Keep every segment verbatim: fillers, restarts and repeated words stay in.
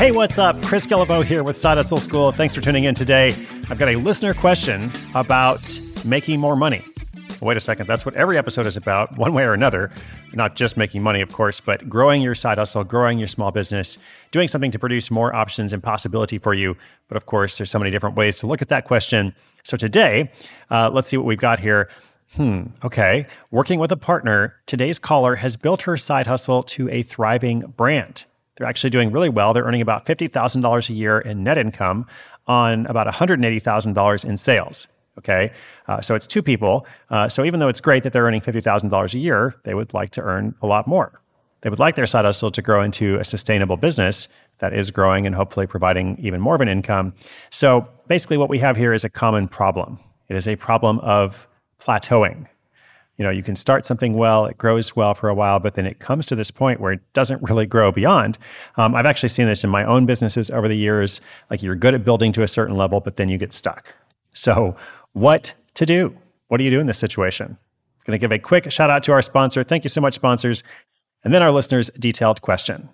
Hey, what's up? Chris Guillebeau here with Side Hustle School. Thanks for tuning in today. I've got a listener question about making more money. Wait a second. That's what every episode is about, one way or another. Not just making money, of course, but growing your side hustle, growing your small business, doing something to produce more options and possibility for you. But of course, there's so many different ways to look at that question. So today, uh, let's see what we've got here. Hmm, okay. Working with a partner, today's caller has built her side hustle to a thriving brand. They're actually doing really well. They're earning about fifty thousand dollars a year in net income on about one hundred eighty thousand dollars in sales. Okay, uh, so it's two people. Uh, so even though it's great that they're earning fifty thousand dollars a year, they would like to earn a lot more. They would like their side hustle to grow into a sustainable business that is growing and hopefully providing even more of an income. So basically what we have here is a common problem. It is a problem of plateauing. You know, you can start something well, it grows well for a while, but then it comes to this point where it doesn't really grow beyond. Um, I've actually seen this in my own businesses over the years. Like you're good at building to a certain level, but then you get stuck. So what to do? What do you do in this situation? I'm going to give a quick shout out to our sponsor. Thank you so much, sponsors. And then our listeners' detailed question.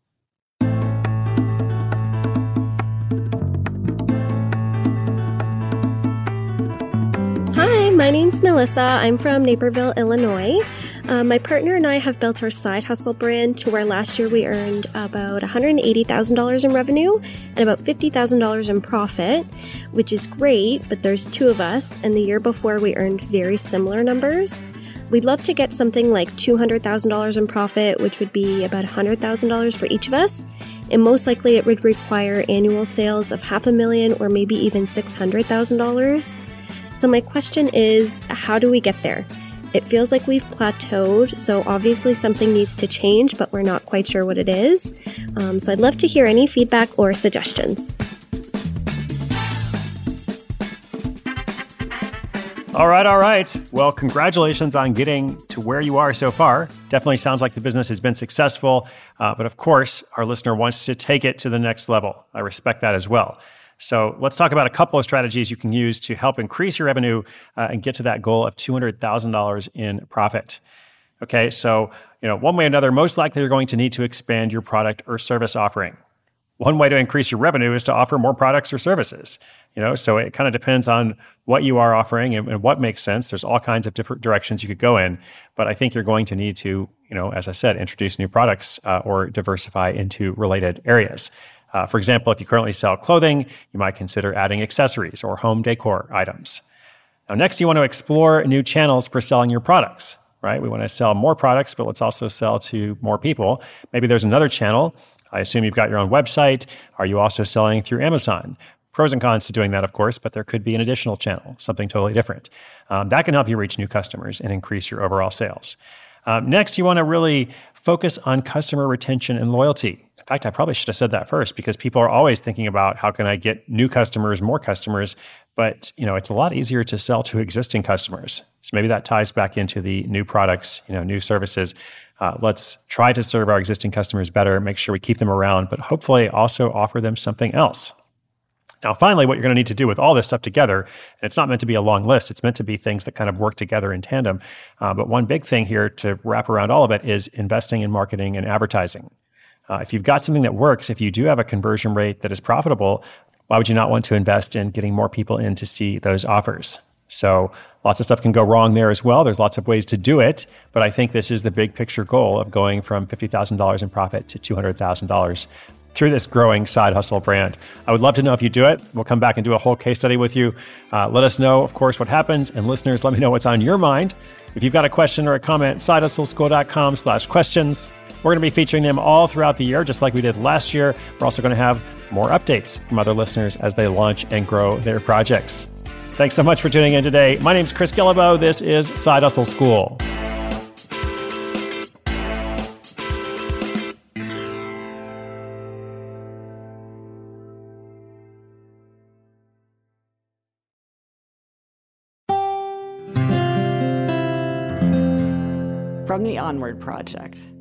Hi, my name's Melissa. I'm from Naperville, Illinois. Uh, my partner and I have built our side hustle brand to where last year we earned about one hundred eighty thousand dollars in revenue and about fifty thousand dollars in profit, which is great, but there's two of us, and the year before we earned very similar numbers. We'd love to get something like two hundred thousand dollars in profit, which would be about one hundred thousand dollars for each of us, and most likely it would require annual sales of half a million or maybe even six hundred thousand dollars. So my question is, how do we get there? It feels like we've plateaued, so obviously something needs to change, but we're not quite sure what it is. Um, so I'd love to hear any feedback or suggestions. All right, all right. Well, congratulations on getting to where you are so far. Definitely sounds like the business has been successful, uh, but of course, our listener wants to take it to the next level. I respect that as well. So let's talk about a couple of strategies you can use to help increase your revenue uh, and get to that goal of two hundred thousand dollars in profit. Okay, so you know, one way or another, most likely you're going to need to expand your product or service offering. One way to increase your revenue is to offer more products or services. You know, so it kind of depends on what you are offering and, and what makes sense. There's all kinds of different directions you could go in, but I think you're going to need to, you know, as I said, introduce new products uh, or diversify into related areas. Uh, for example, if you currently sell clothing, you might consider adding accessories or home decor items. Now, next, you want to explore new channels for selling your products, right? We want to sell more products, but let's also sell to more people. Maybe there's another channel. I assume you've got your own website. Are you also selling through Amazon? Pros and cons to doing that, of course, but there could be an additional channel, something totally different. Um, that can help you reach new customers and increase your overall sales. Um, next, you want to really focus on customer retention and loyalty. In fact, I probably should have said that first because people are always thinking about how can I get new customers, more customers, but you know, it's a lot easier to sell to existing customers. So maybe that ties back into the new products, you know, new services. Uh, let's try to serve our existing customers better, make sure we keep them around, but hopefully also offer them something else. Now, finally, what you're going to need to do with all this stuff together, and it's not meant to be a long list, it's meant to be things that kind of work together in tandem. Uh, but one big thing here to wrap around all of it is investing in marketing and advertising. Uh, if you've got something that works, if you do have a conversion rate that is profitable, why would you not want to invest in getting more people in to see those offers? So lots of stuff can go wrong there as well. There's lots of ways to do it, but I think this is the big picture goal of going from fifty thousand dollars in profit to two hundred thousand dollars through this growing side hustle brand. I would love to know if you do it. We'll come back and do a whole case study with you. Uh, let us know, of course, what happens. And listeners, let me know what's on your mind. If you've got a question or a comment, sidehustleschool.com slash questions. We're going to be featuring them all throughout the year, just like we did last year. We're also going to have more updates from other listeners as they launch and grow their projects. Thanks so much for tuning in today. My name's Chris Guillebeau. This is Side Hustle School. From the Onward Project.